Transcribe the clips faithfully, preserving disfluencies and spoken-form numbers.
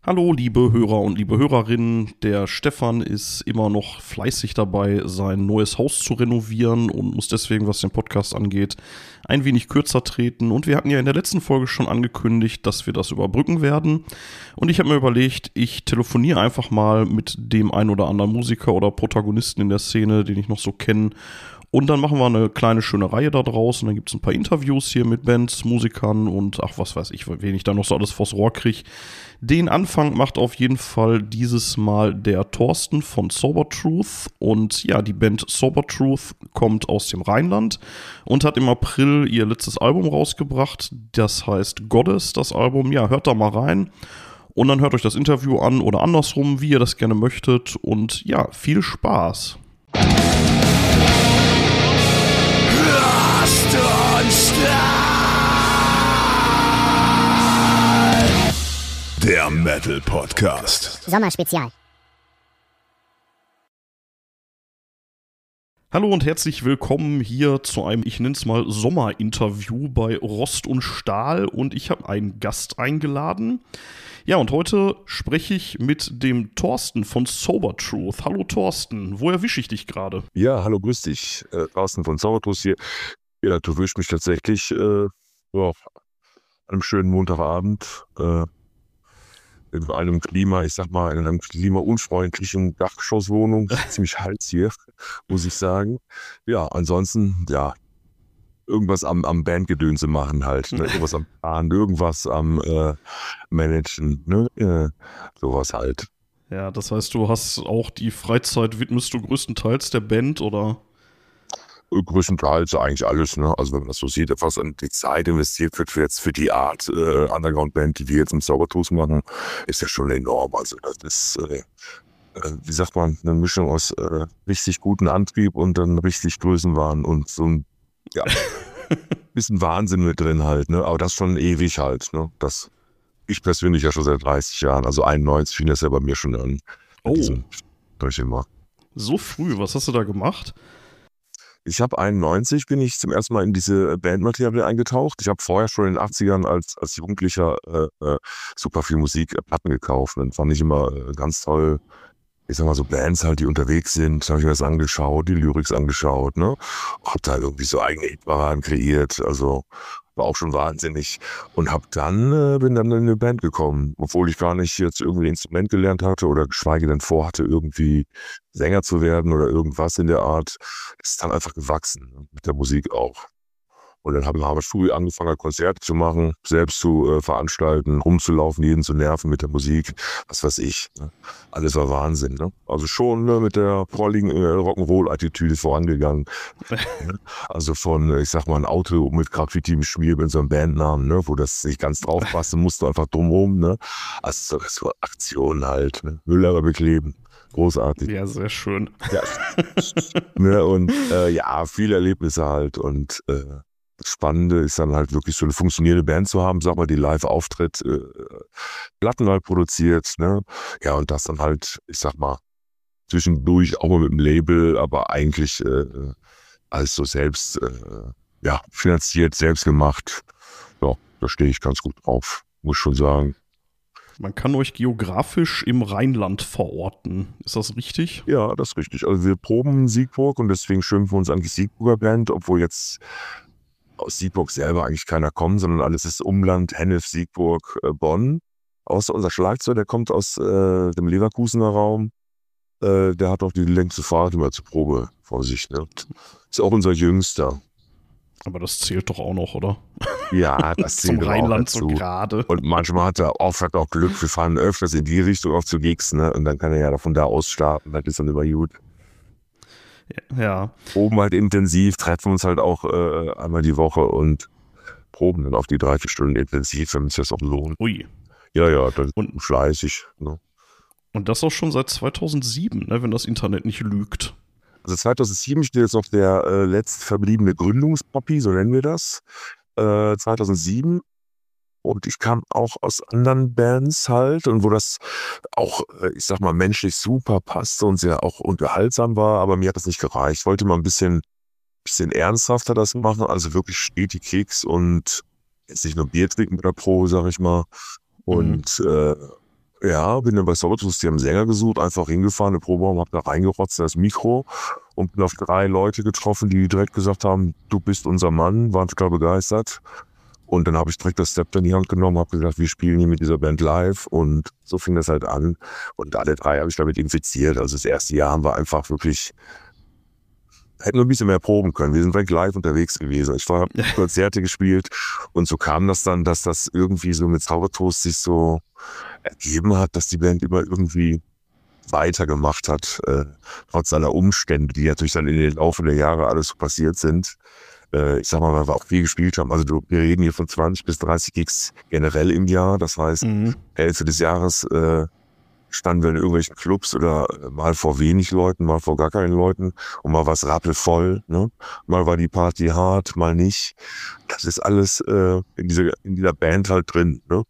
Hallo, liebe Hörer und liebe Hörerinnen. Der Stefan ist immer noch fleißig dabei, sein neues Haus zu renovieren und muss deswegen, was den Podcast angeht, ein wenig kürzer treten. Und wir hatten ja in der letzten Folge schon angekündigt, dass wir das überbrücken werden. Und ich habe mir überlegt, ich telefoniere einfach mal mit dem ein oder anderen Musiker oder Protagonisten in der Szene, den ich noch so kenne. Und dann machen wir eine kleine schöne Reihe da draus und dann gibt es ein paar Interviews hier mit Bands, Musikern und ach, was weiß ich, wen ich da noch so alles vors Rohr kriege. Den Anfang macht auf jeden Fall dieses Mal der Thorsten von Sober Truth. Und ja, die Band Sober Truth kommt aus dem Rheinland und hat im April ihr letztes Album rausgebracht. Das heißt Goddess, das Album. Ja, hört da mal rein. Und dann hört euch das Interview an oder andersrum, wie ihr das gerne möchtet. Und ja, viel Spaß. Rast und Stahl. Der Metal Podcast. Sommerspezial. Hallo und herzlich willkommen hier zu einem, ich nenne es mal, Sommerinterview bei Rost und Stahl. Und ich habe einen Gast eingeladen. Ja, und heute spreche ich mit dem Thorsten von Sober Truth. Hallo Thorsten, wo erwische ich dich gerade? Ja, hallo, grüß dich. Äh, Thorsten von Sober Truth hier. Ja, du erwischst mich tatsächlich äh, ja, an einem schönen Montagabend äh, in einem Klima, ich sag mal, in einem klimaunfreundlichen Dachgeschosswohnung. Ziemlich heiß hier, muss ich sagen. Ja, ansonsten, ja, irgendwas am, am Bandgedönse machen halt. Ne? Irgendwas am Planen, irgendwas am äh, Managen, ne? Äh, sowas halt. Ja, das heißt, du hast auch die Freizeit, widmest du größtenteils der Band, oder? Größtenteils eigentlich alles, ne? Also wenn man das so sieht, was an die Zeit investiert wird für jetzt für die Art äh, Underground-Band, die wir jetzt im Sober Truth machen, ist ja schon enorm. Also das ist, äh, äh, wie sagt man, eine Mischung aus äh, richtig guten Antrieb und dann richtig Größenwahn und so ein ja, bisschen Wahnsinn mit drin halt, ne? Aber das schon ewig halt, ne? Das ich persönlich ja schon seit dreißig Jahren, also einundneunzig fing das ja bei mir schon an. Oh, Immer. So früh, was hast du da gemacht? Ich habe einundneunzig bin ich zum ersten Mal in diese Bandmaterie eingetaucht. Ich habe vorher schon in den achtzigern als, als Jugendlicher äh, äh, super viel Musik, äh, Platten gekauft. Und dann fand ich immer äh, ganz toll, ich sag mal so Bands halt, die unterwegs sind. Da habe ich mir das angeschaut, die Lyrics angeschaut, ne? Hab da irgendwie so eigene Hitparaden kreiert, also war auch schon wahnsinnig. Und hab dann, äh, bin dann in eine Band gekommen, obwohl ich gar nicht jetzt irgendwie ein Instrument gelernt hatte oder geschweige denn vorhatte, irgendwie Sänger zu werden oder irgendwas in der Art. Es ist dann einfach gewachsen, ne? Mit der Musik auch. Und dann haben wir früh angefangen, Konzerte zu machen, selbst zu äh, veranstalten, rumzulaufen, jeden zu nerven mit der Musik, was weiß ich. Ne? Alles war Wahnsinn. Ne? Also schon ne, mit der prolligen äh, Rock'n'Roll-Attitüde vorangegangen. Ne? Also von, ich sag mal, ein Auto mit Graffiti im Schmier mit so einem Bandnamen, ne? Wo das nicht ganz drauf passte, musste einfach drumherum. Ne? Also so, so Aktionen halt, ne? Müller bekleben. Großartig. Ja, sehr schön. Ja. Ne? Und äh, ja, viele Erlebnisse halt und äh, das Spannende ist dann halt wirklich so eine funktionierende Band zu haben, sag mal, die live auftritt, äh, Platten halt produziert, ne? Ja, und das dann halt, ich sag mal, zwischendurch auch mal mit dem Label, aber eigentlich äh, alles so selbst, äh, ja, finanziert, selbst gemacht. Ja, da stehe ich ganz gut drauf, muss schon sagen. Man kann euch geografisch im Rheinland verorten. Ist das richtig? Ja, das ist richtig. Also wir proben in Siegburg und deswegen schimpfen wir uns eigentlich Siegburger Band, obwohl jetzt aus Siegburg selber eigentlich keiner kommt, sondern alles ist Umland, Hennef, Siegburg, äh, Bonn. Außer unser Schlagzeug, der kommt aus äh, dem Leverkusener Raum. Äh, der hat auch die längste Fahrt immer zur Probe vor sich. Ne? Ist auch unser Jüngster. Aber das zählt doch auch noch, oder? Ja, das zählt Zum auch Rheinland dazu. so gerade. Und manchmal hat er oft hat auch Glück, wir fahren öfters in die Richtung auch zu Gigs, ne? Und dann kann er ja von da aus starten, das ist dann immer gut. Ja. Proben halt intensiv, treffen uns halt auch äh, einmal die Woche und proben dann auf die drei, vier Stunden intensiv, wenn es das auch lohnt. Ui. Ja, ja, dann Und, fleißig. Ne? und das auch schon seit zweitausendsieben, ne, wenn das Internet nicht lügt. Also zweitausendsieben steht jetzt noch der äh, letzt verbliebene Gründungspapi, so nennen wir das. Äh, zweitausendsieben. Und ich kam auch aus anderen Bands halt und wo das auch, ich sag mal, menschlich super passte und sehr auch unterhaltsam war, aber mir hat das nicht gereicht. Ich wollte mal ein bisschen, bisschen ernsthafter das machen, also wirklich stetig Keks und jetzt nicht nur Bier trinken mit der Pro, sag ich mal. Und mhm. äh, Ja, bin dann bei Sobertooth, die haben einen Sänger gesucht, einfach hingefahren, eine Proberaum, hab da reingerotzt, das Mikro und bin auf drei Leute getroffen, die direkt gesagt haben, du bist unser Mann, waren total begeistert. Und dann habe ich direkt das Step in die Hand genommen, habe gesagt, wir spielen hier mit dieser Band live und so fing das halt an. Und alle drei habe ich damit infiziert. Also das erste Jahr haben wir einfach wirklich, hätten wir ein bisschen mehr proben können. Wir sind direkt live unterwegs gewesen. Ich habe Konzerte gespielt und so kam das dann, dass das irgendwie so mit Sobertooth sich so ergeben hat, dass die Band immer irgendwie weitergemacht hat, äh, trotz aller Umstände, die natürlich dann in den Laufe der Jahre alles so passiert sind. Äh, ich sag mal, weil wir auch viel gespielt haben. Also du, wir reden hier von zwanzig bis dreißig Gigs generell im Jahr. Das heißt, mhm. Hälfte des Jahres äh, standen wir in irgendwelchen Clubs oder mal vor wenig Leuten, mal vor gar keinen Leuten und mal war es rappelvoll, ne? Mal war die Party hart, mal nicht. Das ist alles äh, in dieser in dieser Band halt drin, ne?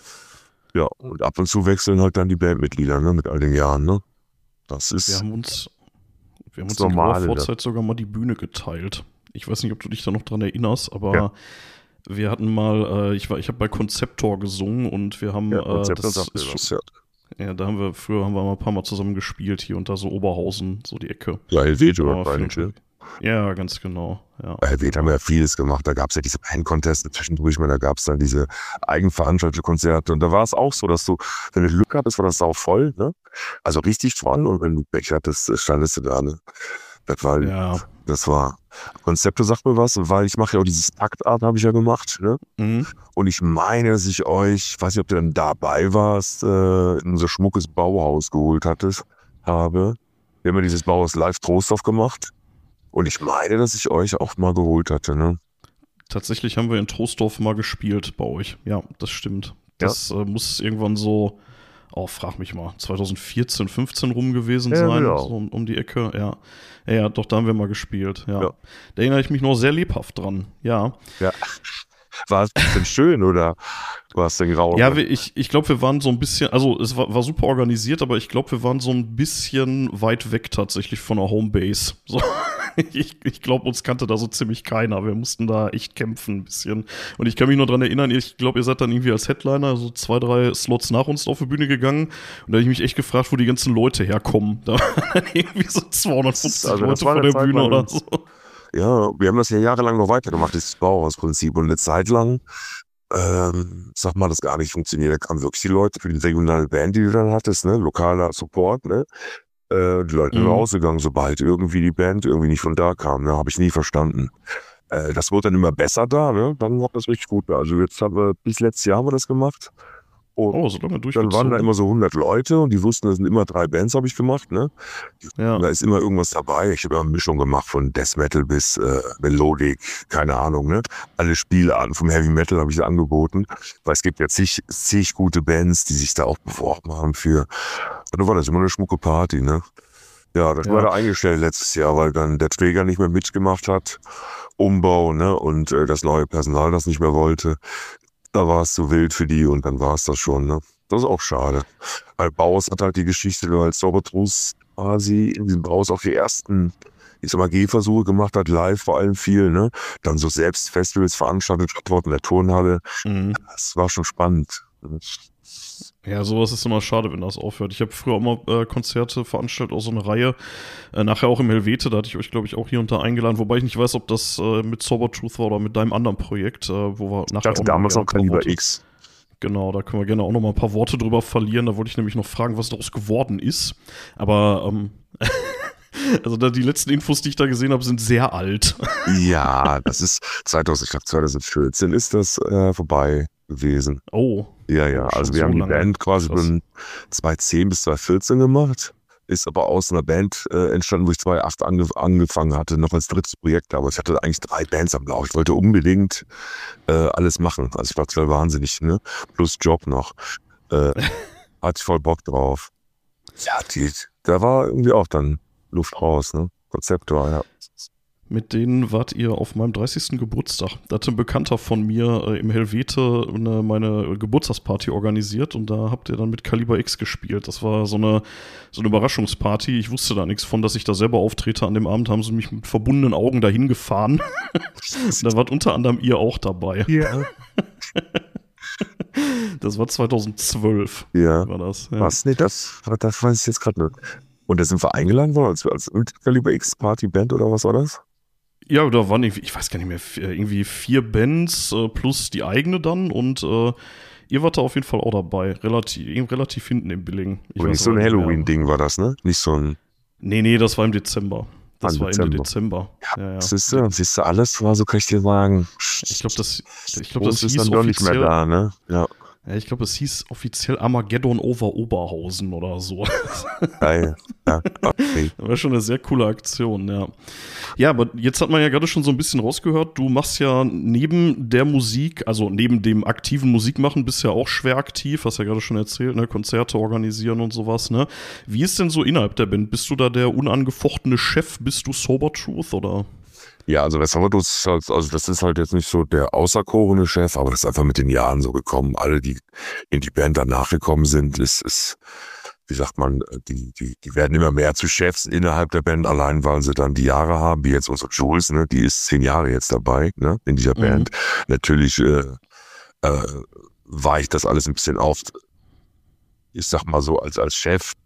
Ja, und ab und zu wechseln halt dann die Bandmitglieder, ne, mit all den Jahren, ne? Das ist. Wir haben uns, wir haben uns in der Vorzeit sogar mal die Bühne geteilt. Ich weiß nicht, ob du dich da noch dran erinnerst, aber ja. wir hatten mal, äh, ich war, ich habe bei Konzeptor gesungen und wir haben, ja, äh, das ist was, ja. ja, da haben wir, früher haben wir mal ein paar Mal zusammen gespielt, hier und da so Oberhausen, so die Ecke. Ja, Helvetia wahrscheinlich, ja. Ja, ganz genau. Ja. Bei Helvetia haben wir ja vieles gemacht. Da gab es ja diese Band-Contests zwischendurch, da gab es dann diese eigenveranstaltete Konzerte. Und da war es auch so, dass du, wenn du Glück hattest, war das sau voll, ne? Also richtig voll. Und wenn du Pech hattest, standest du da, ne? Das war, ja. das war, Konzepte sagt mir was, weil ich mache ja auch dieses Taktart, habe ich ja gemacht, ne? Mhm. Und ich meine, dass ich euch, weiß nicht, ob du dann dabei warst, äh, in unser schmuckes Bauhaus geholt hattest, habe. Wir haben ja dieses Bauhaus live Trostorf gemacht. Und ich meine, dass ich euch auch mal geholt hatte, ne? Tatsächlich haben wir in Troisdorf mal gespielt bei euch. Ja, das stimmt. Das ja. äh, muss irgendwann so, oh, frag mich mal, zwanzig vierzehn, fünfzehn rum gewesen ja, sein, ja. so um, um die Ecke. Ja. ja, ja, doch, da haben wir mal gespielt. Ja. ja. Da erinnere ich mich noch sehr lebhaft dran. Ja. Ja. War es denn schön oder war es denn grau? Ja, wir, ich, ich glaube, wir waren so ein bisschen, also es war, war super organisiert, aber ich glaube, wir waren so ein bisschen weit weg tatsächlich von der Homebase. So. Ich, ich glaube, uns kannte da so ziemlich keiner. Wir mussten da echt kämpfen ein bisschen. Und ich kann mich nur dran erinnern, ich glaube, ihr seid dann irgendwie als Headliner so zwei, drei Slots nach uns auf die Bühne gegangen. Und da habe ich mich echt gefragt, wo die ganzen Leute herkommen. Da waren dann irgendwie so zweihundertfünfzig also, Leute vor der Zeit Bühne oder so. Ja, wir haben das ja jahrelang noch weitergemacht, das Bauhausprinzip. Und eine Zeit lang, ähm, sag mal, das gar nicht funktioniert. Da kamen wirklich die Leute für die regionale Band, die du dann hattest, ne? Lokaler Support, ne? Äh, die Leute sind mhm. rausgegangen, sobald irgendwie die Band irgendwie nicht von da kam. Ne? Habe ich nie verstanden. Äh, das wurde dann immer besser da, ne? Dann war das richtig gut. Also jetzt haben wir, bis letztes Jahr haben wir das gemacht. Und oh, so lange durchgezogen. Dann waren da immer so hundert Leute und die wussten, das sind immer drei Bands, habe ich gemacht, ne? Ja. Da ist immer irgendwas dabei. Ich habe immer eine Mischung gemacht von Death Metal bis äh, Melodic, keine Ahnung, ne? Alle Spielarten vom Heavy Metal habe ich angeboten, weil es gibt ja zig, zig gute Bands, die sich da auch beworben haben für. Und dann war das immer eine schmucke Party, ne? Ja, das ja. war da eingestellt letztes Jahr, weil dann der Träger nicht mehr mitgemacht hat, Umbau, ne? Und äh, das neue Personal das nicht mehr wollte. Da war es zu wild für die und dann war es das schon, ne? Das ist auch schade. Weil Bauhaus hat halt die Geschichte, weil Sobertooth quasi in diesem Bauhaus auch die ersten, ich sag mal, Gehversuche gemacht hat, live vor allem viel, ne? Dann so selbst Festivals veranstaltet hat in der Turnhalle. Mhm. Das war schon spannend. Ja, sowas ist immer schade, wenn das aufhört. Ich habe früher auch mal äh, Konzerte veranstaltet, auch so eine Reihe. Äh, nachher auch im Helvete, da hatte ich euch, glaube ich, auch hier und da eingeladen. Wobei ich nicht weiß, ob das äh, mit Sobertooth war oder mit deinem anderen Projekt, äh, wo wir nachher ich hatte auch damals noch Kaliber X. Genau, da können wir gerne auch noch mal ein paar Worte drüber verlieren. Da wollte ich nämlich noch fragen, was daraus geworden ist. Aber, ähm, also da die letzten Infos, die ich da gesehen habe, sind sehr alt. Ja, das ist zweitausend, ich glaube zweitausendvierzehn ist das äh, vorbei gewesen. Oh. Ja, ja, also wir so haben die lange. Band quasi von zweitausendzehn bis zweitausendvierzehn gemacht, ist aber aus einer Band äh, entstanden, wo ich zweitausendacht ange angefangen hatte, noch als drittes Projekt, aber ich hatte eigentlich drei Bands am Laufen. Ich wollte unbedingt äh, alles machen, also ich war total wahnsinnig, ne? Plus Job noch. Äh, hatte ich voll Bock drauf. Ja, die, da war irgendwie auch dann Luft raus, ne? Konzeptor, ja. Mit denen wart ihr auf meinem dreißigsten Geburtstag. Da hatte ein Bekannter von mir äh, im Helvete eine, meine Geburtstagsparty organisiert und da habt ihr dann mit Kaliber X gespielt. Das war so eine, so eine Überraschungsparty. Ich wusste da nichts von, dass ich da selber auftrete. An dem Abend haben sie mich mit verbundenen Augen dahin gefahren. Da wart unter anderem ihr auch dabei. Ja. Das war zweitausendzwölf. Ja. War das. Ja. Was? Nee, das, das weiß ich jetzt gerade nicht. Und da sind wir eingeladen worden als, als Kaliber X Party Band oder was war das? Ja, da waren irgendwie, ich weiß gar nicht mehr, irgendwie vier Bands äh, plus die eigene dann und äh, ihr wart da auf jeden Fall auch dabei. Relativ, relativ hinten im Billing. Ich Und nicht so ein Halloween-Ding war das, ne? Nicht so ein. Nee, nee, das war im Dezember. Das Im war Dezember. Ende Dezember. Ja, Ja, ja. siehst du, siehst du, alles war so, kann ich dir sagen. Ich glaube, das, ich glaub, Uns das ist hieß dann doch nicht mehr offiziell, da, ne? Ja. ja, ich glaube, es hieß offiziell Armageddon over Oberhausen oder so. Geil. Ja, okay. Das war schon eine sehr coole Aktion, ja. Ja, aber jetzt hat man ja gerade schon so ein bisschen rausgehört, du machst ja neben der Musik, also neben dem aktiven Musikmachen, bist ja auch schwer aktiv, hast ja gerade schon erzählt, ne, Konzerte organisieren und sowas, ne. Wie ist denn so innerhalb der Band? Bist du da der unangefochtene Chef? Bist du Sober Truth oder? Ja, also das ist halt, also das ist halt jetzt nicht so der auserkorene Chef, aber das ist einfach mit den Jahren so gekommen. Alle, die in die Band danach gekommen sind, ist, ist, wie sagt man, die, die, die werden immer mehr zu Chefs innerhalb der Band, allein weil sie dann die Jahre haben, wie jetzt unsere Jules, ne, die ist zehn Jahre jetzt dabei, ne, in dieser Band. Mhm. Natürlich äh, äh, weicht das alles ein bisschen auf. Ich sag mal so, als, als Chef,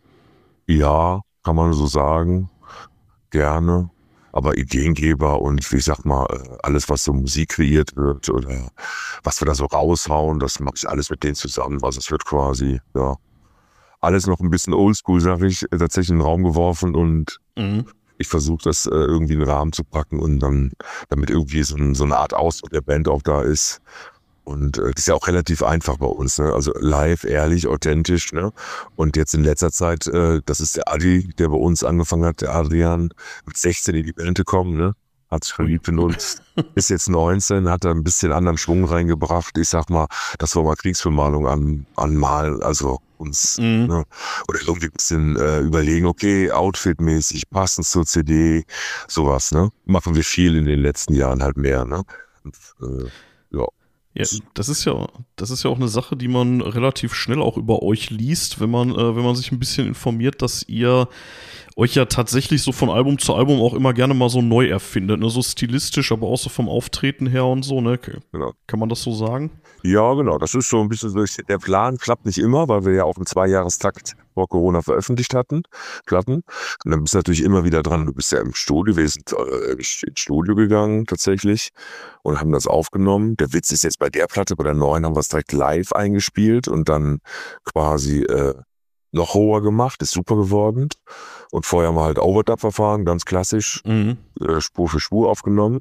ja, kann man so sagen, gerne. Aber Ideengeber und wie sag mal, alles, was so Musik kreiert wird oder was wir da so raushauen, das mache ich alles mit denen zusammen. Also es wird quasi, ja, alles noch ein bisschen oldschool, sag ich, tatsächlich in den Raum geworfen und mhm. ich versuche das äh, irgendwie in den Rahmen zu packen und dann, damit irgendwie so, ein, so eine Art Ausdruck der Band auch da ist. Und äh, das ist ja auch relativ einfach bei uns, ne? Also live, ehrlich, authentisch, ne? Und jetzt in letzter Zeit, äh, das ist der Adi, der bei uns angefangen hat, der Adrian, mit sechzehn in die Band gekommen, ne? Hat sich verliebt in uns, ist jetzt neunzehn, hat da ein bisschen anderen Schwung reingebracht. Ich sag mal, dass wir mal Kriegsbemalung an, anmalen, also uns, mhm. ne? Oder irgendwie ein bisschen äh, überlegen, okay, outfitmäßig, passend zur C D, sowas, ne? Machen wir viel in den letzten Jahren halt mehr, ne? Und, äh, ja. Ja, das ist ja, das ist ja auch eine Sache, die man relativ schnell auch über euch liest, wenn man, äh, wenn man sich ein bisschen informiert, dass ihr euch ja tatsächlich so von Album zu Album auch immer gerne mal so neu erfindet, ne? So stilistisch, aber auch so vom Auftreten her und so, ne? Genau. Kann man das so sagen? Ja, genau. Das ist so ein bisschen so, der Plan klappt nicht immer, weil wir ja auch im Zweijahrestakt vor Corona veröffentlicht hatten, Platten. Und dann bist du natürlich immer wieder dran. Du bist ja im Studio, wir sind äh, ins Studio gegangen tatsächlich und haben das aufgenommen. Der Witz ist jetzt bei der Platte, bei der neuen haben wir es direkt live eingespielt und dann quasi äh, noch hoher gemacht, ist super geworden. Und vorher haben wir halt Overdub-Verfahren, ganz klassisch, mhm. äh, Spur für Spur aufgenommen.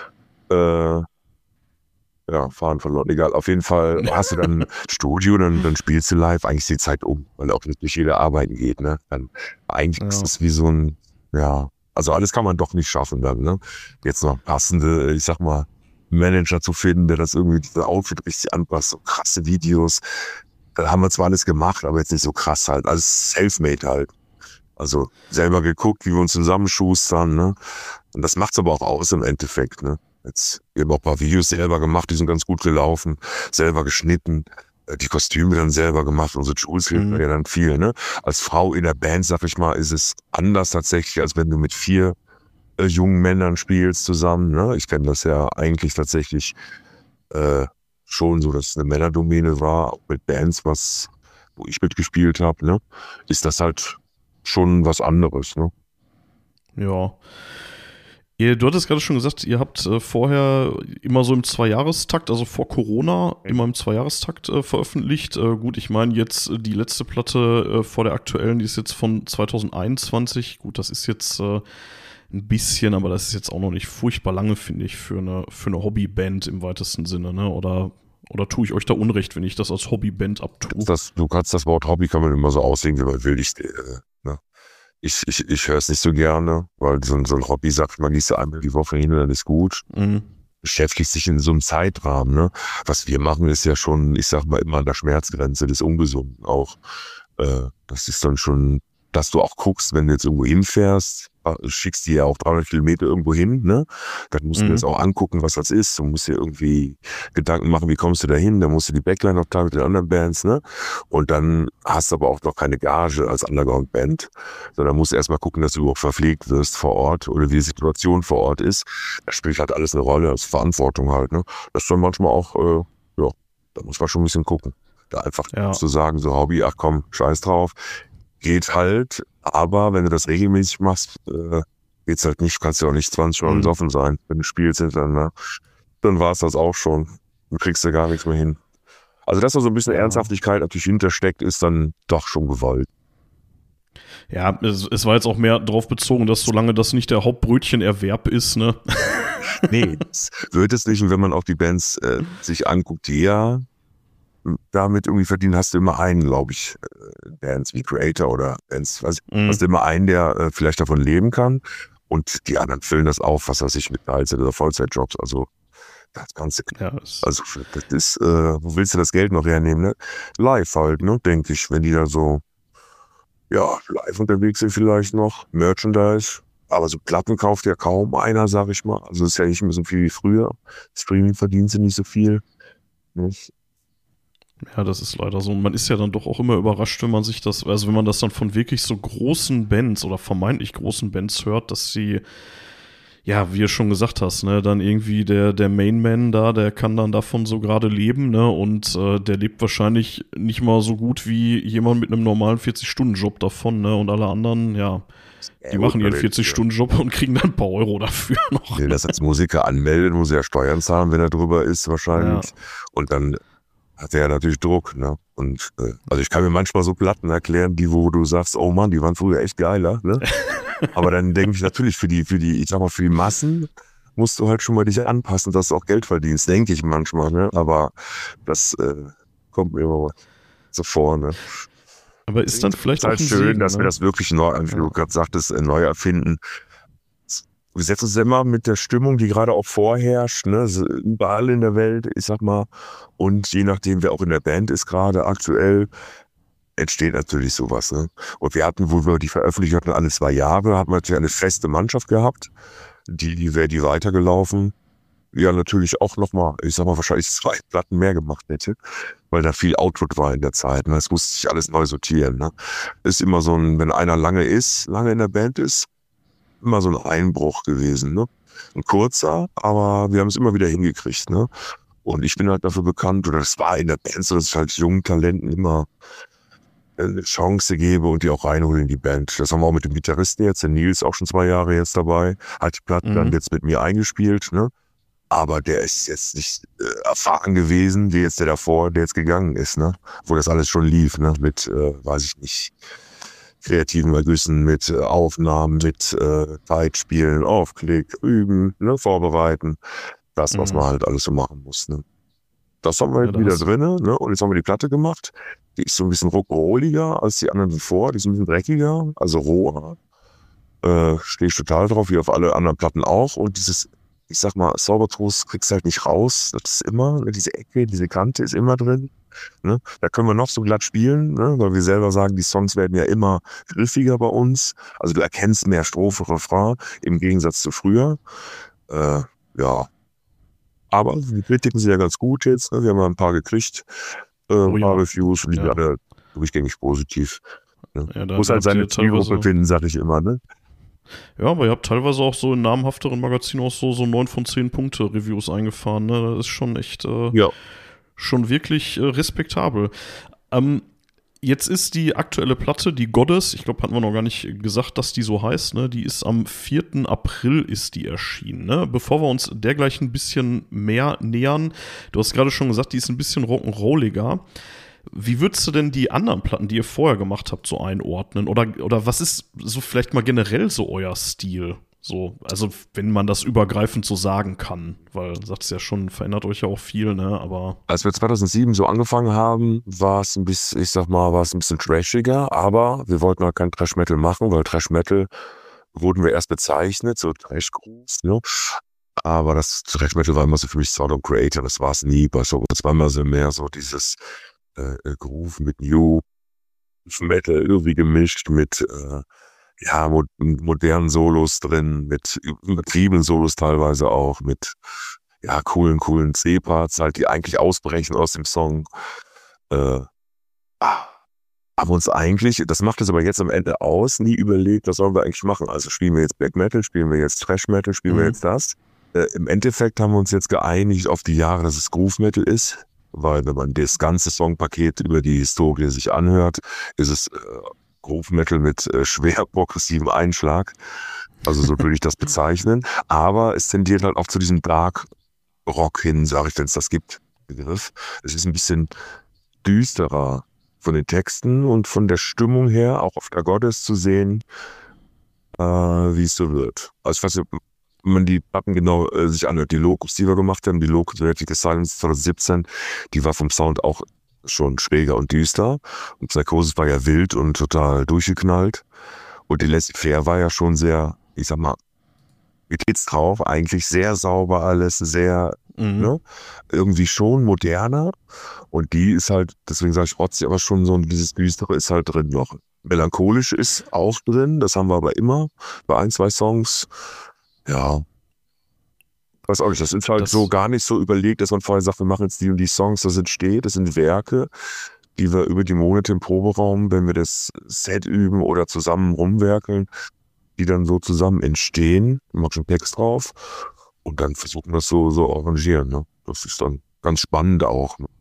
Äh, Ja, fahren verloren. Egal, auf jeden Fall hast du dann Studio, dann, dann spielst du live. Eigentlich ist die Zeit um, weil auch nicht jeder arbeiten geht, ne? Dann, eigentlich ja. ist es wie so ein, ja, also alles kann man doch nicht schaffen dann, ne? Jetzt noch passende, ich sag mal, Manager zu finden, der das irgendwie, diese Outfit richtig anpasst, so krasse Videos. Da haben wir zwar alles gemacht, aber jetzt nicht so krass halt. Alles self-made halt. Also selber geguckt, wie wir uns zusammenschustern, ne? Und das macht's aber auch aus im Endeffekt, ne? Jetzt, wir haben auch ein paar Videos selber gemacht, die sind ganz gut gelaufen, selber geschnitten, die Kostüme dann selber gemacht, unsere Jules hilft mhm. ja dann viel, ne? Als Frau in der Band, sag ich mal, ist es anders tatsächlich, als wenn du mit vier äh, jungen Männern spielst zusammen, ne? Ich kenne das ja eigentlich tatsächlich äh, schon so, dass es eine Männerdomäne war, auch mit Bands, was, wo ich mitgespielt habe, ne? Ist das halt schon was anderes, ne? Ja. Ihr, du hattest gerade schon gesagt, ihr habt äh, vorher immer so im Zweijahrestakt, also vor Corona, immer im Zweijahrestakt äh, veröffentlicht. Äh, gut, ich meine jetzt äh, die letzte Platte äh, vor der aktuellen, die ist jetzt von zwanzig einundzwanzig. Gut, das ist jetzt äh, ein bisschen, aber das ist jetzt auch noch nicht furchtbar lange, finde ich, für eine, für eine Hobbyband im weitesten Sinne, ne? Oder, oder tue ich euch da Unrecht, wenn ich das als Hobbyband abtue? Das, du kannst das Wort Hobby kann man immer so auslegen, wie man will. Ich, äh, ne? Ich, ich, ich höre es nicht so gerne, weil so, so ein Hobby sagt man, gehst du einmal die Woche hin und dann ist gut. Mhm. Beschäftigt sich in so einem Zeitrahmen, ne? Was wir machen, ist ja schon, ich sag mal, immer an der Schmerzgrenze des Ungesunden auch. Äh, das ist dann schon, dass du auch guckst, wenn du jetzt irgendwo hinfährst, schickst die ja auch dreihundert Kilometer irgendwo hin, ne? Dann musst mhm. du jetzt auch angucken, was das ist. Du musst dir irgendwie Gedanken machen, wie kommst du da hin? Dann musst du die Backline noch teilen mit den anderen Bands, ne? Und dann hast du aber auch noch keine Gage als Underground-Band, sondern musst erstmal gucken, dass du überhaupt verpflegt wirst vor Ort oder wie die Situation vor Ort ist. Das spielt halt alles eine Rolle, als Verantwortung halt, ne? Das ist dann manchmal auch, äh, ja, da muss man schon ein bisschen gucken. Da einfach Ja. zu sagen, so Hobby, ach komm, scheiß drauf, geht halt, aber wenn du das regelmäßig machst, äh, geht's halt nicht, kannst du auch nicht zwanzig Mal Mhm. besoffen sein, wenn du spielst hintereinander. Dann war's das auch schon. Du kriegst ja gar nichts mehr hin. Also, dass da so ein bisschen Ja. Ernsthaftigkeit natürlich hintersteckt, ist dann doch schon gewollt. Ja, es, es war jetzt auch mehr darauf bezogen, dass solange das nicht der Hauptbrötchenerwerb ist, ne? Nee, das wird es nicht. Und wenn man auch die Bands äh, sich anguckt, die ja damit irgendwie verdienen, hast du immer einen, glaube ich, äh, Bands wie Creator oder Bands, weiß ich, Mhm. hast du immer einen, der äh, vielleicht davon leben kann. Und die anderen füllen das auf, was weiß ich, mit Teilzeit- oder Vollzeitjobs. Also das Ganze. Ja, es, Also das ist, äh, wo willst du das Geld noch hernehmen, ne? Live halt, ne, denke ich, wenn die da so, ja, live unterwegs sind vielleicht noch, Merchandise, aber so Platten kauft ja kaum einer, sag ich mal. Also ist ja nicht mehr so viel wie früher. Streaming verdient sie nicht so viel. Ne? ja, das ist leider so. Und man ist ja dann doch auch immer überrascht, wenn man sich das, also wenn man das dann von wirklich so großen Bands oder vermeintlich großen Bands hört, dass sie, ja, wie du schon gesagt hast, ne, dann irgendwie der, der Mainman da, der kann dann davon so gerade leben, ne, und äh, der lebt wahrscheinlich nicht mal so gut wie jemand mit einem normalen vierzig-Stunden-Job davon, ne, und alle anderen, ja, die Ja, machen gut, ihren aber vierzig-Stunden-Job und kriegen dann ein paar Euro dafür noch. wenn er das als Musiker anmeldet, muss er ja Steuern zahlen, wenn er drüber ist wahrscheinlich. Ja. Und dann hat er ja natürlich Druck, ne? Und äh, also ich kann mir manchmal so Platten erklären, die, wo du sagst, oh Mann, die waren früher echt geiler, ne? Aber dann denke ich natürlich für die, für die, ich sag mal, für die Massen musst du halt schon mal dich anpassen, dass du auch Geld verdienst, denke ich manchmal, ne? Aber das äh, kommt mir immer so vor, ne? Aber ist dann vielleicht Es ist halt auch ein schön, Segen, dass ne? wir das wirklich neu, wie du gerade sagtest, äh, neu erfinden. Wir setzen uns immer mit der Stimmung, die gerade auch vorherrscht, ne, so überall in der Welt, ich sag mal, und je nachdem, wer auch in der Band ist gerade aktuell, entsteht natürlich sowas, ne. Und wir hatten, wo wir die veröffentlicht hatten, alle zwei Jahre, hatten wir natürlich eine feste Mannschaft gehabt, die, die wäre die weitergelaufen, ja natürlich auch nochmal, ich sag mal, wahrscheinlich zwei Platten mehr gemacht hätte, weil da viel Output war in der Zeit, ne. Es musste sich alles neu sortieren, ne. Ist immer so ein, wenn einer lange ist, lange in der Band ist, immer so ein Einbruch gewesen, ne? Ein kurzer, aber wir haben es immer wieder hingekriegt, ne? Und ich bin halt dafür bekannt, oder das war in der Band so, dass ich halt jungen Talenten immer eine Chance gebe und die auch reinhole in die Band. Das haben wir auch mit dem Gitarristen jetzt, der Nils, auch schon zwei Jahre jetzt dabei, hat die Platte Mhm. dann jetzt mit mir eingespielt, ne? Aber der ist jetzt nicht äh, erfahren gewesen, wie jetzt der davor, der jetzt gegangen ist, ne? Wo das alles schon lief, ne? Mit, äh, weiß ich nicht, kreativen Ergüssen, mit äh, Aufnahmen, mit äh, Zeitspielen, Aufklick, üben, ne, vorbereiten. Das, was Mhm. man halt alles so machen muss. Ne. Das haben wir Ja, jetzt da wieder hast du- drinne, ne? Und jetzt haben wir die Platte gemacht. Die ist so ein bisschen rock'n'rolliger als die anderen davor. Die ist ein bisschen dreckiger, also roher. Äh, Stehe ich total drauf, wie auf alle anderen Platten auch. Und dieses, ich sag mal, Saubertoast kriegst du halt nicht raus. Das ist immer, ne, diese Ecke, diese Kante ist immer drin. Ne? Da können wir noch so glatt spielen, ne? Weil wir selber sagen, die Songs werden ja immer griffiger bei uns. Also du erkennst mehr Strophe, Refrain im Gegensatz zu früher. Äh, ja. Aber die Kritiken sind ja ganz gut jetzt. Ne? Wir haben ja ein paar gekriegt, äh, Oh ein ja. paar Reviews und die Ja. sind alle durchgängig positiv. Ne? Ja, da- Muss da halt habt ihr seine Zielgruppe teilweise- finden, sag ich immer. Ne? Ja, aber ihr habt teilweise auch so in namhafteren Magazinen auch so, so neun von zehn Punkte Reviews eingefahren, ne? Das ist schon echt, äh, Ja. schon wirklich äh, respektabel. Ähm, jetzt ist die aktuelle Platte, die Goddess, ich glaube, hatten wir noch gar nicht gesagt, dass die so heißt, ne? Die ist am vierten April ist die erschienen, ne? Bevor wir uns dergleichen ein bisschen mehr nähern, du hast gerade schon gesagt, die ist ein bisschen rock'n'rolliger. Wie würdest du denn die anderen Platten, die ihr vorher gemacht habt, so einordnen? Oder, oder was ist so vielleicht mal generell so euer Stil? So, also wenn man das übergreifend so sagen kann, weil du sagst ja schon, verändert euch ja auch viel, ne? Aber Als wir zweitausendsieben so angefangen haben, war es ein bisschen, ich sag mal, war es ein bisschen trashiger, aber wir wollten halt kein Trash-Metal machen, weil Trash-Metal wurden wir erst bezeichnet, so Trash-Grooves, ne? Aber das Trash-Metal war immer so für mich Sound und Creator, das war es nie. Bei so, das war immer so mehr so dieses äh, Groove mit New Metal irgendwie gemischt mit äh, ja, mo modernen Solos drin, mit übertriebenen Solos teilweise auch, mit ja, coolen, coolen C-Parts, halt, die eigentlich ausbrechen aus dem Song. Äh, haben uns eigentlich, das macht es aber jetzt am Ende aus, nie überlegt, was sollen wir eigentlich machen. Also spielen wir jetzt Black Metal, spielen wir jetzt Thrash Metal, spielen Mhm. wir jetzt das. Äh, Im Endeffekt haben wir uns jetzt geeinigt auf die Jahre, dass es Groove Metal ist. weil wenn man das ganze Songpaket über die Historie sich anhört, ist es äh, Groove Metal mit äh, schwer progressivem Einschlag. Also so würde ich das bezeichnen. Aber es tendiert halt auch zu diesem Dark Rock hin, sage ich, wenn es das gibt, Begriff. Es ist ein bisschen düsterer von den Texten und von der Stimmung her, auch auf der Goddess zu sehen, äh, wie es so wird. Also ich weiß nicht, wenn man die Platten genau äh, sich anhört, die Locus, die wir gemacht haben, die Locus Vertical Silence zwanzig siebzehn, die war vom Sound auch schon schräger und düster. Und Psychosis war ja wild und total durchgeknallt. Und die Laissez-faire war ja schon sehr, ich sag mal, wie geht's drauf? Eigentlich sehr sauber alles, sehr, mhm. ne? Irgendwie schon moderner. Und die ist halt, deswegen sage ich rotzig, aber schon so dieses Düstere ist halt drin noch. Melancholisch ist auch drin, das haben wir aber immer bei ein, zwei Songs. Ja. Weiß auch nicht, das ist halt das so gar nicht so überlegt, dass man vorher sagt, wir machen jetzt die und die Songs, das entsteht, das sind Werke, die wir über die Monate im Proberaum, wenn wir das Set üben oder zusammen rumwerkeln, die dann so zusammen entstehen, wir machen schon Text drauf und dann versuchen wir das so, so arrangieren. Ne? Das ist dann ganz spannend auch. Ne?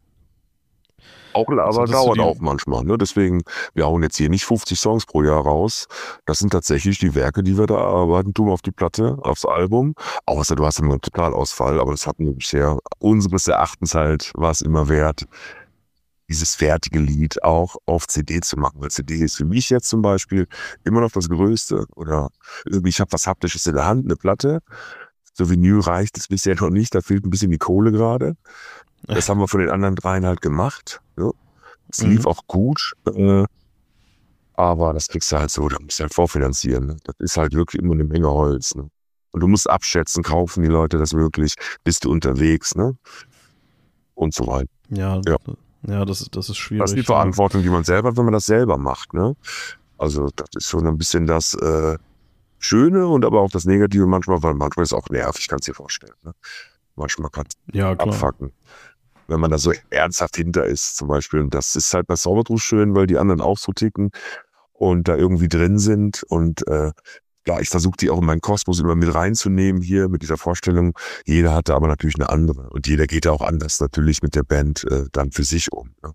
Auch, aber also dauert auch manchmal. Ne? Deswegen, wir hauen jetzt hier nicht fünfzig Songs pro Jahr raus. Das sind tatsächlich die Werke, die wir da arbeiten, tun auf die Platte, aufs Album. Außer du hast immer einen Totalausfall, aber das hatten wir bisher, unseres Erachtens halt, war es immer wert, dieses fertige Lied auch auf C D zu machen. Weil C D ist für mich jetzt zum Beispiel immer noch das Größte. Oder irgendwie, ich habe was Haptisches in der Hand, eine Platte. So Vinyl reicht es bisher noch nicht, da fehlt ein bisschen die Kohle gerade. Das haben wir von den anderen dreien halt gemacht. Ja. Es lief mhm. auch gut, äh, aber das kriegst du halt so, da musst du halt vorfinanzieren. Ne? Das ist halt wirklich immer eine Menge Holz. Ne? Und du musst abschätzen, kaufen die Leute das wirklich, bist du unterwegs, ne? Und so weiter. Ja, ja. ja das, das ist schwierig. Das ist die Verantwortung, die man selber hat, wenn man das selber macht. Ne? Also das ist schon ein bisschen das äh, Schöne und aber auch das Negative manchmal, weil manchmal ist es auch nervig, kannst du dir vorstellen. Ne? Manchmal kann es ja, abfacken. Wenn man da so ernsthaft hinter ist zum Beispiel. Und das ist halt bei Saubertruth schön, weil die anderen auch so ticken und da irgendwie drin sind. Und äh, ja, ich versuche die auch in meinen Kosmos immer mit reinzunehmen hier mit dieser Vorstellung. Jeder hatte aber natürlich eine andere. Und jeder geht da auch anders natürlich mit der Band äh, dann für sich um. Ne?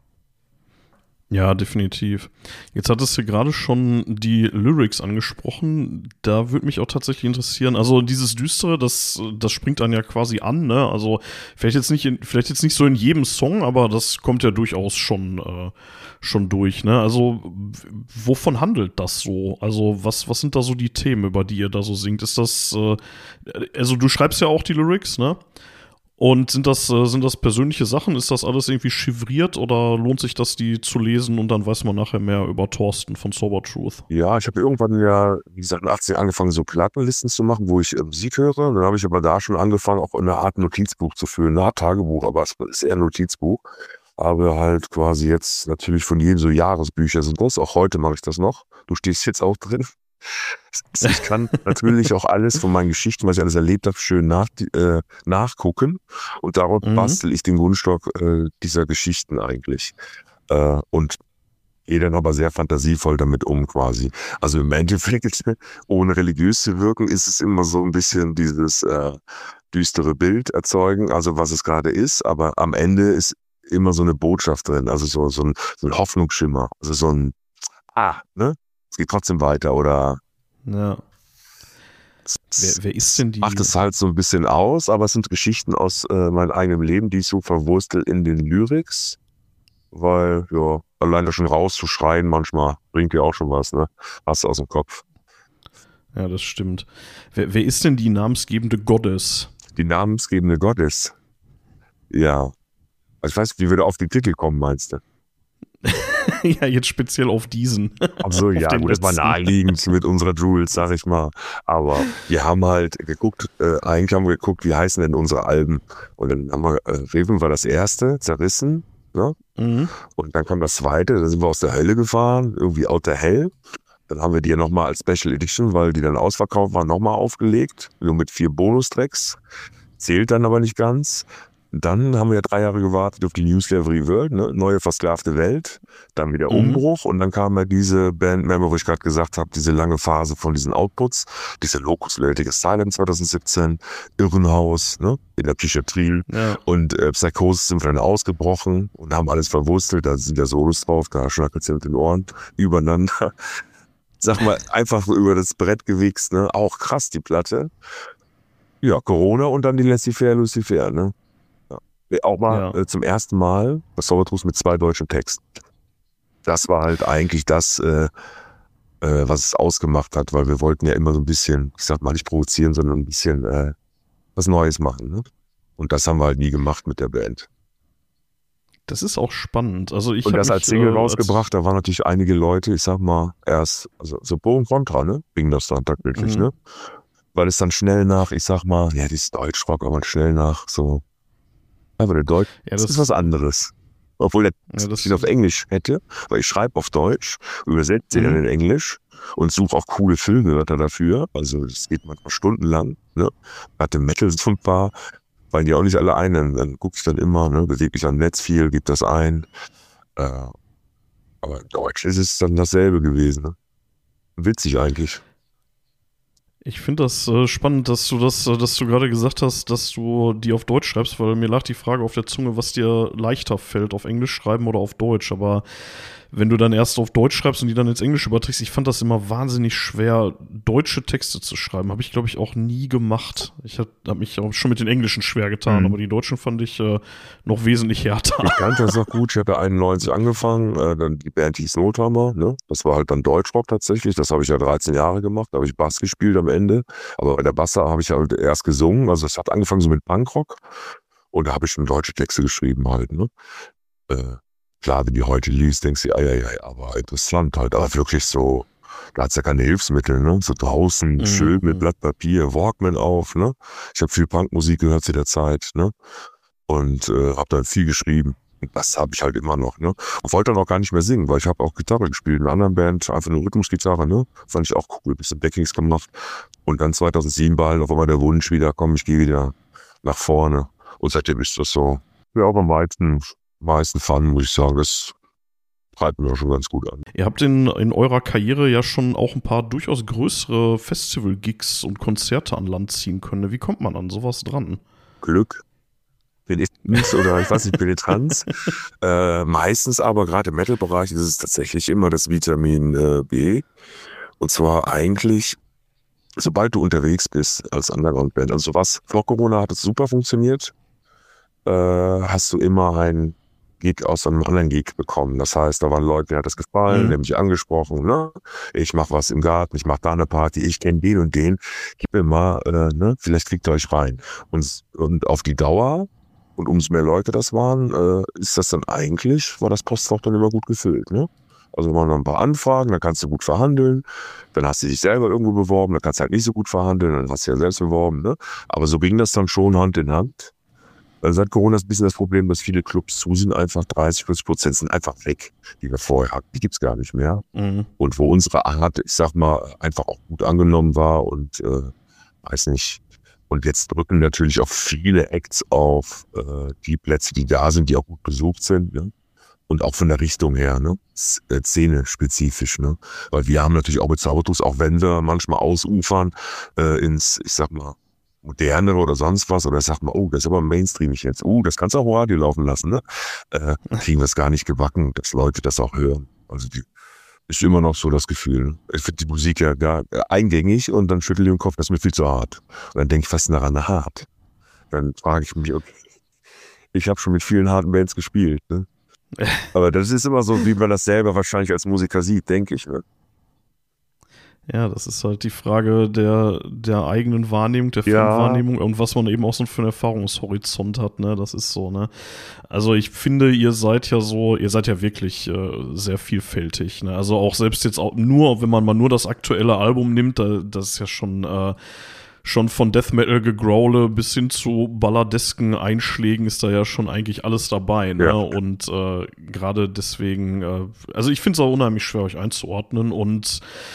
Ja, definitiv. Jetzt hattest du gerade schon die Lyrics angesprochen. Da würde mich auch tatsächlich interessieren. Also dieses Düstere, das, das springt dann ja quasi an, ne? Also vielleicht jetzt nicht, in, vielleicht jetzt nicht so in jedem Song, aber das kommt ja durchaus schon, äh, schon durch, ne? Also wovon handelt das so? Also was, was sind da so die Themen, über die ihr da so singt? Ist das, äh, also du schreibst ja auch die Lyrics, ne? Und sind das, äh, sind das persönliche Sachen? Ist das alles irgendwie chiffriert oder lohnt sich das, die zu lesen und dann weiß man nachher mehr über Thorsten von Saubertruth? Ja, ich habe irgendwann ja, wie gesagt, in den achtziger angefangen, so Plattenlisten zu machen, wo ich äh, Musik höre. Und dann habe ich aber da schon angefangen, auch eine Art Notizbuch zu führen. Eine Art Tagebuch, aber es ist eher ein Notizbuch. Aber halt quasi jetzt natürlich von jedem so Jahresbücher sind das. Auch heute mache ich das noch. Du stehst jetzt auch drin. Ich kann natürlich auch alles von meinen Geschichten, was ich alles erlebt habe, schön nach, äh, nachgucken und darauf mhm. bastel ich den Grundstock äh, dieser Geschichten eigentlich äh, und gehe dann aber sehr fantasievoll damit um quasi. Also im Endeffekt, ohne religiös zu wirken, ist es immer so ein bisschen dieses äh, düstere Bild erzeugen, also was es gerade ist, aber am Ende ist immer so eine Botschaft drin, also so, so, ein, so ein Hoffnungsschimmer, also so ein Ah, ne? Es geht trotzdem weiter, oder? Ja. Wer, wer ist denn die? Macht es halt so ein bisschen aus, aber es sind Geschichten aus äh, meinem eigenen Leben, die ich so verwurstel in den Lyrics, weil, ja, allein da schon rauszuschreien manchmal bringt ja auch schon was, ne? Hast du aus dem Kopf. Ja, das stimmt. Wer, wer ist denn die namensgebende Goddess? Die namensgebende Goddess? Ja. Also ich weiß nicht, wie wir da auf den Titel kommen, meinst du? Ja, jetzt speziell auf diesen. Ach so, ja, gut, das war naheliegend mit unserer Jules, sag ich mal. Aber wir haben halt geguckt, äh, eigentlich haben wir geguckt, wie heißen denn unsere Alben? Und dann haben wir, äh, Reven war das erste, Zerrissen, ne? Mhm. Und dann kam das zweite, da sind wir aus der Hölle gefahren, irgendwie Outer Hell. Dann haben wir die ja nochmal als Special Edition, weil die dann ausverkauft waren, nochmal aufgelegt, nur mit vier Bonustracks. Zählt dann aber nicht ganz. Dann haben wir ja drei Jahre gewartet auf die New Slavery World, ne? Neue versklavte Welt, dann wieder Umbruch mhm. und dann kam ja diese Band Member, wo ich gerade gesagt habe, diese lange Phase von diesen Outputs, diese Locus Latic Asylum zwanzig siebzehn, Irrenhaus, ne? In der Psychiatrie ja. und äh, Psychosis sind wir dann ausgebrochen und haben alles verwurstelt, da sind ja Solos drauf, da schnackelt es ja mit den Ohren übereinander. Sag mal, einfach über das Brett gewichst, ne? Auch krass, die Platte. Ja, Corona und dann die Laissez-faire, Lucifer, ne? Auch mal ja. äh, zum ersten Mal das Zaubertrus mit zwei deutschen Texten. Das war halt eigentlich das, äh, äh, was es ausgemacht hat, weil wir wollten ja immer so ein bisschen, ich sag mal nicht provozieren, sondern ein bisschen äh, was Neues machen. Ne? Und das haben wir halt nie gemacht mit der Band. Das ist auch spannend. Also ich und das mich, als Single äh, rausgebracht, da waren natürlich einige Leute, ich sag mal, erst, also so Pro und Contra, ne? Ging das dann tatsächlich, mhm. ne? Weil es dann schnell nach, ich sag mal, ja, dieses Deutschrock, aber schnell nach so. Aber der Deutsch ja, das ist was anderes. Obwohl der ja, das viel auf Englisch hätte, weil ich schreibe auf Deutsch, übersetze mhm. den in Englisch und suche auch coole Filmwörter dafür. Also das geht manchmal stundenlang. Ne? Hatte Metal so ein paar, fallen die auch nicht alle ein. Dann, dann gucke ich dann immer, ne, bewege mich am Netz viel, gebe das ein. Äh, aber in Deutsch ist es dann dasselbe gewesen. Ne? Witzig eigentlich. Ich finde das äh, spannend, dass du das, äh, dass du gerade gesagt hast, dass du die auf Deutsch schreibst, weil mir lag die Frage auf der Zunge, was dir leichter fällt, auf Englisch schreiben oder auf Deutsch. Aber wenn du dann erst auf Deutsch schreibst und die dann ins Englische überträgst, ich fand das immer wahnsinnig schwer, deutsche Texte zu schreiben. Habe ich, glaube ich, auch nie gemacht. Ich habe hab mich auch schon mit den Englischen schwer getan, mhm. aber die Deutschen fand ich äh, noch wesentlich härter. Ich kannte das auch gut. Ich habe einundneunzig angefangen, äh, dann die Band hieß Nothammer, ne? Das war halt dann Deutschrock tatsächlich. Das habe ich ja dreizehn Jahre gemacht. Da habe ich Bass gespielt am Ende. Aber bei der Bassa habe ich halt erst gesungen. Also es hat angefangen so mit Punkrock. Und da habe ich schon deutsche Texte geschrieben halt, ne? Äh, Klar, wenn die heute liest, denkst du, ja, ja, ja, aber interessant halt. Aber wirklich so, da hat's ja keine Hilfsmittel, ne? So draußen, mhm. schön mit Blatt Papier, Walkman auf, ne? Ich habe viel Punkmusik gehört zu der Zeit, ne? Und äh, habe dann viel geschrieben. Und das habe ich halt immer noch, ne? Und wollte dann auch gar nicht mehr singen, weil ich habe auch Gitarre gespielt in einer anderen Band, einfach eine Rhythmusgitarre, ne? Fand ich auch cool, ein bisschen Backings gemacht. Und dann zweitausendsieben war halt auf einmal der Wunsch wieder, komm, ich gehe wieder nach vorne. Und seitdem ist das so, ja, auch am meisten... meisten Fun, muss ich sagen, das treibt mir schon ganz gut an. Ihr habt in, in eurer Karriere ja schon auch ein paar durchaus größere Festival-Gigs und Konzerte an Land ziehen können. Wie kommt man an sowas dran? Glück. Penetranz oder ich weiß nicht, Penetranz. äh, meistens aber gerade im Metal-Bereich ist es tatsächlich immer das Vitamin äh, B. Und zwar eigentlich, sobald du unterwegs bist als Underground-Band. Also was vor Corona hat es super funktioniert. Äh, hast du immer ein Gig aus einem anderen Gig bekommen. Das heißt, da waren Leute, denen hat das gefallen, mhm. die haben mich angesprochen, ne? Ich mach was im Garten, ich mach da eine Party, ich kenne den und den, gib mir mal, äh, ne? Vielleicht kriegt ihr euch rein. Und, und auf die Dauer, und umso mehr Leute das waren, äh, ist das dann eigentlich, war das Postfach dann immer gut gefüllt, ne? Also waren noch ein paar Anfragen, dann kannst du gut verhandeln, dann hast du dich selber irgendwo beworben, dann kannst du halt nicht so gut verhandeln, dann hast du ja selbst beworben, ne? Aber so ging das dann schon Hand in Hand. Also seit Corona ist ein bisschen das Problem, dass viele Clubs zu sind, einfach dreißig, vierzig Prozent sind einfach weg, die wir vorher hatten. Die gibt's gar nicht mehr. Mhm. Und wo unsere Art, ich sag mal, einfach auch gut angenommen war und äh, weiß nicht. Und jetzt drücken natürlich auch viele Acts auf äh, die Plätze, die da sind, die auch gut besucht sind, ne? Und auch von der Richtung her, ne? Szene-spezifisch, ne? Weil wir haben natürlich auch mit Zaubertrus, auch wenn wir manchmal ausufern äh, ins, ich sag mal, moderne oder sonst was, oder sag mal, oh, das ist aber mainstreamig jetzt, oh, das kannst du auch im Radio laufen lassen, ne? Äh, kriegen wir es gar nicht gebacken, dass Leute das auch hören. Also die ist immer noch so das Gefühl. Ich finde die Musik ja gar äh, eingängig und dann schüttel ich den Kopf, das ist mir viel zu hart. Und dann denke ich fast daran, hart. Dann frage ich mich, okay, ich habe schon mit vielen harten Bands gespielt, ne? Aber das ist immer so, wie man das selber wahrscheinlich als Musiker sieht, denke ich, ne? Ja, das ist halt die Frage der, der eigenen Wahrnehmung, der Filmwahrnehmung ja. und was man eben auch so für einen Erfahrungshorizont hat, ne, das ist so, ne. Also ich finde, ihr seid ja so, ihr seid ja wirklich äh, sehr vielfältig, ne, also auch selbst jetzt auch nur, wenn man mal nur das aktuelle Album nimmt, da, das ist ja schon, äh, schon von Death Metal Gegrowle bis hin zu balladesken Einschlägen ist da ja schon eigentlich alles dabei, ne, ja. und äh, gerade deswegen, äh, also ich finde es auch unheimlich schwer, euch einzuordnen und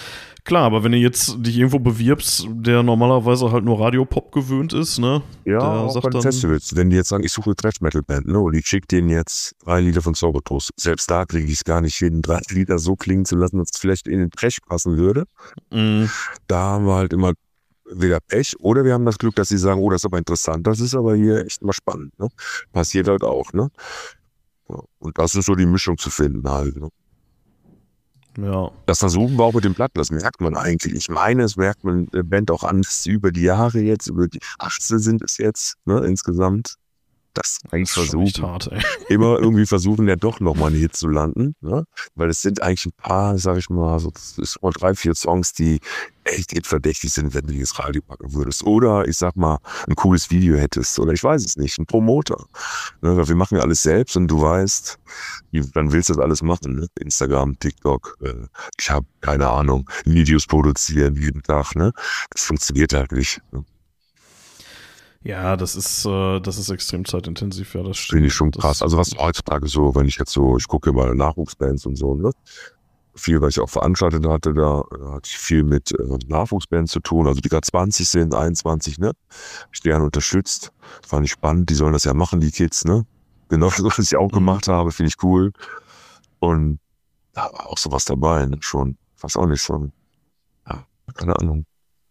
Klar, aber wenn du jetzt dich irgendwo bewirbst, der normalerweise halt nur Radiopop gewöhnt ist, ne? Ja, der auch sagt bei den dann, Festivals. Wenn die jetzt sagen, ich suche eine Thrash-Metal-Band, ne, und ich schicke denen jetzt drei Lieder von Zaubertoast. Selbst da kriege ich es gar nicht hin, drei Lieder so klingen zu lassen, dass es vielleicht in den Trash passen würde. mh, Da haben wir halt immer wieder Pech. Oder wir haben das Glück, dass sie sagen, oh, das ist aber interessant, das ist aber hier echt mal spannend. Ne? Passiert halt auch, ne? Ja, und das ist so die Mischung zu finden halt. Ne? ja. Das versuchen wir auch mit den Platten, das merkt man eigentlich. Ich meine, es merkt man der Band auch an, dass sie über die Jahre jetzt, über die achtzehn sind es jetzt, ne, insgesamt, das eigentlich Das ist schon echt versuchen. hart, ey. Immer irgendwie versuchen, ja doch nochmal einen Hit zu landen, ne? Weil es sind eigentlich ein paar, sag ich mal, so das ist mal drei, vier Songs, die echt hitverdächtig sind, wenn du die ins Radio packen würdest. Oder ich sag mal, ein cooles Video hättest. Oder ich weiß es nicht, ein Promoter. Ne? Weil wir machen ja alles selbst und du weißt, wie- dann willst du das alles machen. Ne? Instagram, TikTok, äh, ich habe keine Ahnung, Videos produzieren jeden Tag. Ne? Das funktioniert halt nicht. Ne? Ja, das ist, äh, das ist extrem zeitintensiv, ja, das stimmt. Finde ich schon Das- krass. Also was heutzutage so, wenn ich jetzt so, ich gucke mal Nachwuchsbands und so, ne? Viel, weil ich auch veranstaltet hatte, da äh, hatte ich viel mit äh, Nachwuchsbands zu tun, also die gerade zwanzig sind, einundzwanzig, ne? Ich die gerne unterstützt. Fand ich spannend, die sollen das ja machen, die Kids, ne? Genau das, was ich auch Mhm. gemacht habe, finde ich cool. Und da war auch sowas dabei, ne? Schon. Weiß auch nicht, schon. Ja, keine Ahnung.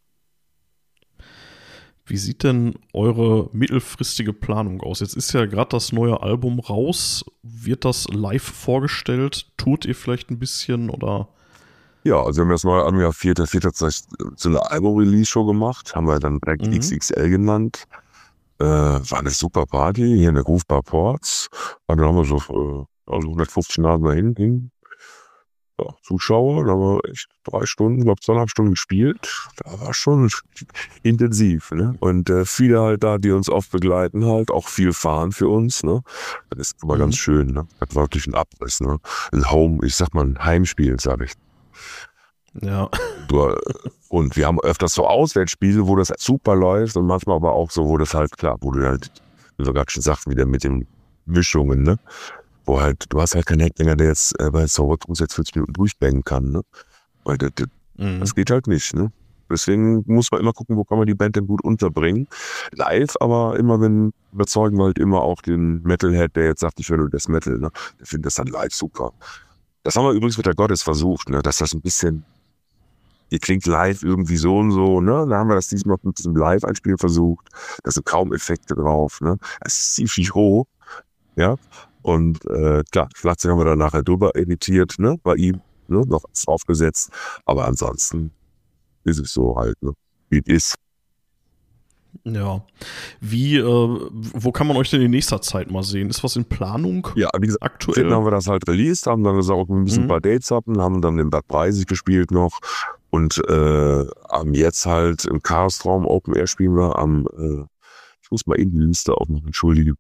Wie sieht denn eure mittelfristige Planung aus? Jetzt ist ja gerade das neue Album raus. Wird das live vorgestellt? Tourt ihr vielleicht ein bisschen oder? Ja, also wir haben das neue Album ja vierter vierter so eine Album-Release-Show gemacht, haben wir dann direkt Mhm. X X L genannt. Äh, war eine super Party hier in der Groove Bar Ports. Und dann haben wir so äh, also hundertfünfzig Nasen dahin, hin. Ja, Zuschauer, da haben wir echt drei Stunden, glaube zweieinhalb Stunden gespielt. Da war schon intensiv, ne? Und äh, viele halt da, die uns oft begleiten halt, auch viel fahren für uns, ne? Das ist immer Mhm. ganz schön, ne? Das war wirklich ein Abriss, ne? Ein Home, ich sag mal ein Heimspiel, sag ich. Ja. Du, äh, und wir haben öfters so Auswärtsspiele, wo das halt super läuft und manchmal aber auch so, wo das halt, klar, wo du halt, wie wir gerade schon sagten, wieder mit den Mischungen, ne? Wo halt, du hast halt keinen Hecklänger, der jetzt äh, bei Zaubertrunks jetzt vierzig Minuten durchbängen kann, ne? Weil das, das, Mhm. das geht halt nicht, ne? Deswegen muss man immer gucken, wo kann man die Band denn gut unterbringen. Live, aber immer, wenn, überzeugen wir halt immer auch den Metalhead, der jetzt sagt, ich will nur das Metal, ne? Der findet das dann live super. Das haben wir übrigens mit der Gottes versucht, ne? Dass das ein bisschen, ihr klingt live irgendwie so und so, ne? Da haben wir das diesmal mit diesem Live-Einspiel versucht. Da sind kaum Effekte drauf, ne? Es ist ziemlich roh, ja? Und äh, klar, Schlagzeug haben wir dann nachher drüber editiert, ne? Bei ihm, ne? Noch was draufgesetzt. Aber ansonsten ist es so halt, ne? Wie es ist. Ja. Wie, äh, wo kann man euch denn in nächster Zeit mal sehen? Ist was in Planung Ja, wie gesagt, aktuell? dann haben wir das halt released, haben dann gesagt, wir müssen Mhm. ein paar Dates haben, haben dann in Bad Breisig gespielt noch und äh, haben jetzt halt im Chaosraum Open Air spielen wir am, äh, ich muss mal eben die Liste aufmachen, entschuldige.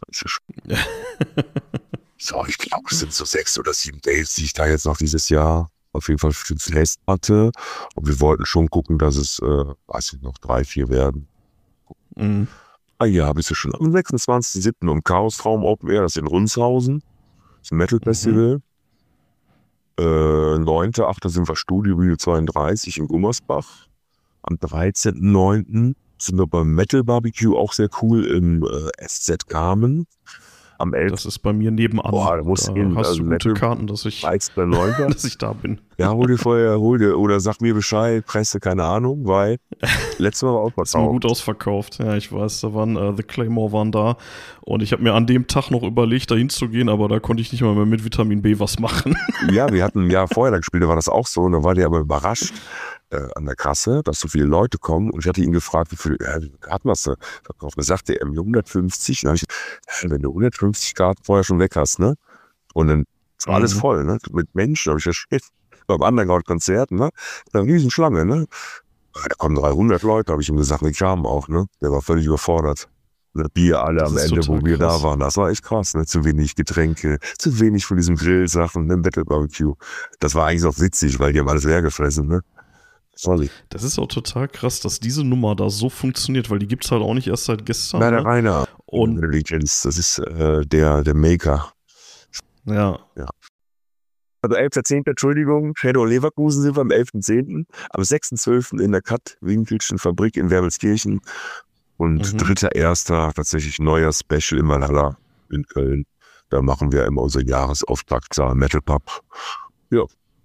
So, ich glaube, es sind so sechs oder sieben Dates, die ich da jetzt noch dieses Jahr auf jeden Fall fest hatte. Und wir wollten schon gucken, dass es, äh, weiß ich noch, drei, vier werden. Mhm. Ah ja, habe ich ja schon. Am sechsundzwanzigsten siebten im Chaosraum Open Air, das ist in Rundshausen. Das ist ein Metal Festival. Äh, neunter achter sind wir Studio Video zweiunddreißig in Gummersbach. Am dreizehnten neunten sind wir beim Metal Barbecue, auch sehr cool, im äh, S Z Carmen. Am elften Das ist bei mir nebenan. Boah, da musst da du hin. hast Also du gute Metal- Karten, dass ich, neunter dass ich da bin. Ja, hol dir vorher, hol dir, oder sag mir Bescheid, Presse, keine Ahnung, weil letztes Mal war auch Das ist immer was gut ausverkauft. Ja, ich weiß, da waren äh, The Claymore waren da und ich habe mir an dem Tag noch überlegt, da hinzugehen, aber da konnte ich nicht mal mehr mit Vitamin B was machen. Ja, wir hatten ein Jahr vorher da gespielt, da war das auch so. Und da war der aber überrascht äh, an der Kasse, dass so viele Leute kommen. Und ich hatte ihn gefragt, wie viele ja, wie Karten hast du verkauft? Da sagte er mir hundertfünfzig. Und dann habe ich, ja, wenn du hundertfünfzig Karten vorher schon weg hast, ne? Und dann war alles Mhm. voll, ne? Mit Menschen. Da habe ich ja shit, beim Underground-Konzert, ne? Eine Riesenschlange, ne? Da kommen dreihundert Leute, habe ich ihm gesagt, mit Charme auch, ne? Der war völlig überfordert. Ne, Bier alle Das am ist Ende, total wo wir krass. da waren. Das war echt krass, ne? Zu wenig Getränke, zu wenig von diesen Grillsachen, ne? Battle Barbecue. Das war eigentlich auch witzig, weil die haben alles leer gefressen, ne? Sorry. Das ist auch total krass, dass diese Nummer da so funktioniert, weil die gibt's halt auch nicht erst seit gestern. Na, der Ne? Rainer. Und Legends, das ist äh, der, der Maker. ja. Ja. Also elfter zehnter Entschuldigung, Shadow Leverkusen sind wir am elften zehnten Am sechsten zwölften in der Kat-Winkelschen Fabrik in Wermelskirchen. Und mhm. dritter erster tatsächlich neuer Special im Valhalla in Köln. Da machen wir immer unser Jahresauftakt Metal Pub. Ja.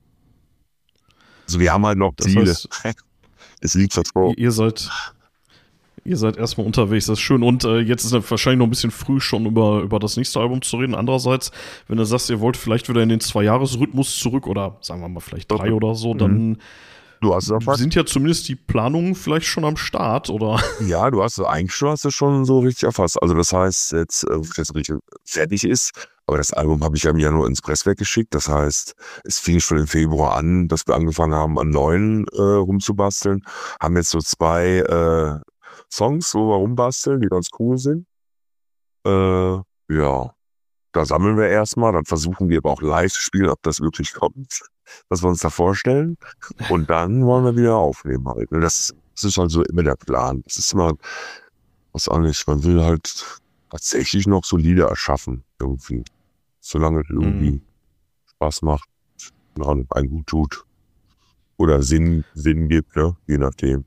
Also wir haben halt noch das Ziele. Heißt, es liegt was vor. Ihr seid... Ihr seid erstmal unterwegs, das ist schön. Und äh, jetzt ist es wahrscheinlich noch ein bisschen früh, schon über, über das nächste Album zu reden. Andererseits, wenn du sagst, ihr wollt vielleicht wieder in den Zwei-Jahres-Rhythmus zurück oder sagen wir mal vielleicht drei oder so, dann mhm. du hast sind ja zumindest die Planungen vielleicht schon am Start, oder? Ja, du hast eigentlich schon, hast du schon so richtig erfasst. Also das heißt, jetzt, äh, das richtig fertig ist, aber das Album habe ich ja im Januar ins Presswerk geschickt. Das heißt, es fing schon im Februar an, dass wir angefangen haben, an neuen äh, rumzubasteln. Haben jetzt so zwei äh, Songs, wo wir rumbasteln, die ganz cool sind. Äh, ja, da sammeln wir erstmal, dann versuchen wir aber auch live zu spielen, ob das wirklich kommt, was wir uns da vorstellen. Und dann wollen wir wieder aufnehmen halt. Das, das ist halt so immer der Plan. Das ist immer, was auch nicht, man will halt tatsächlich noch solide erschaffen, irgendwie. Solange es irgendwie mhm. Spaß macht, ja, einen gut tut. Oder Sinn, Sinn gibt, ne? Je nachdem.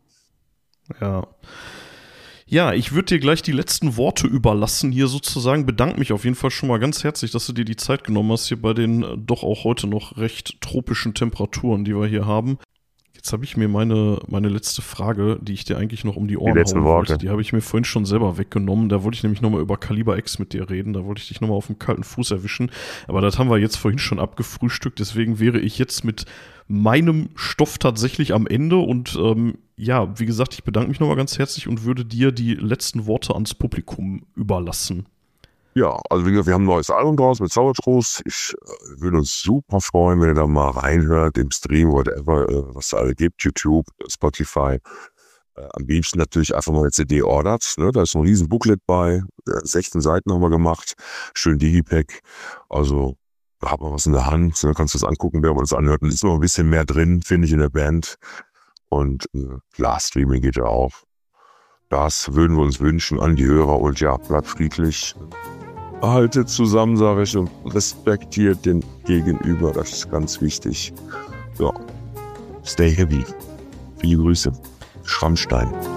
Ja. Ja, ich würde dir gleich die letzten Worte überlassen hier sozusagen. Bedanke mich auf jeden Fall schon mal ganz herzlich, dass du dir die Zeit genommen hast hier bei den äh, doch auch heute noch recht tropischen Temperaturen, die wir hier haben. Jetzt habe ich mir meine, meine letzte Frage, die ich dir eigentlich noch um die Ohren die hauen wollte, Worte. die habe ich mir vorhin schon selber weggenommen. Da wollte ich nämlich nochmal über Kaliber X mit dir reden. Da wollte ich dich nochmal auf den kalten Fuß erwischen. Aber das haben wir jetzt vorhin schon abgefrühstückt. Deswegen wäre ich jetzt mit meinem Stoff tatsächlich am Ende. Und ähm, ja, wie gesagt, ich bedanke mich nochmal ganz herzlich und würde dir die letzten Worte ans Publikum überlassen. Ja, also wie gesagt, wir haben ein neues Album draus mit Sauertrost. Ich äh, würde uns super freuen, wenn ihr da mal reinhört, im Stream, whatever, äh, was es alle gibt, YouTube, Spotify. Äh, am liebsten natürlich einfach mal eine C D ordert. Ne? Da ist ein riesen Booklet bei, äh, sechzehn Seiten haben wir gemacht, schön Digipack. Also da hat man was in der Hand, ne? Kannst du das angucken, wer man das anhört. Und ist noch ein bisschen mehr drin, finde ich, in der Band. Und äh, klar, Streaming geht ja auch. Das würden wir uns wünschen an die Hörer und ja, bleibt friedlich. Haltet zusammen, sage ich, und respektiert den Gegenüber. Das ist ganz wichtig. Ja. Stay heavy. Viele Grüße. Schrammstein.